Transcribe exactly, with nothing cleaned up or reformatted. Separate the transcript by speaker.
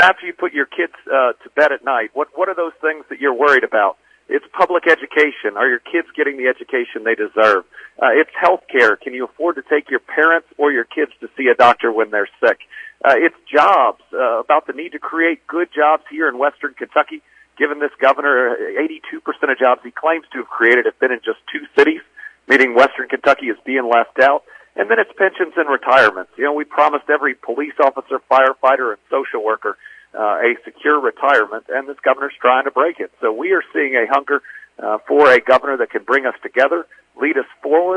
Speaker 1: after you put your kids uh, to bed at night, what what are those things that you're worried about? It's public education. Are your kids getting the education they deserve? Uh, it's health care. Can you afford to take your parents or your kids to see a doctor when they're sick? Uh, it's jobs, uh, about the need to create good jobs here in Western Kentucky. Given this governor, eighty-two percent of jobs he claims to have created have been in just two cities, meaning Western Kentucky is being left out. And then it's pensions and retirements. You know, we promised every police officer, firefighter, and social worker uh, a secure retirement, and this governor's trying to break it. So we are seeing a hunger uh, for a governor that can bring us together, lead us forward,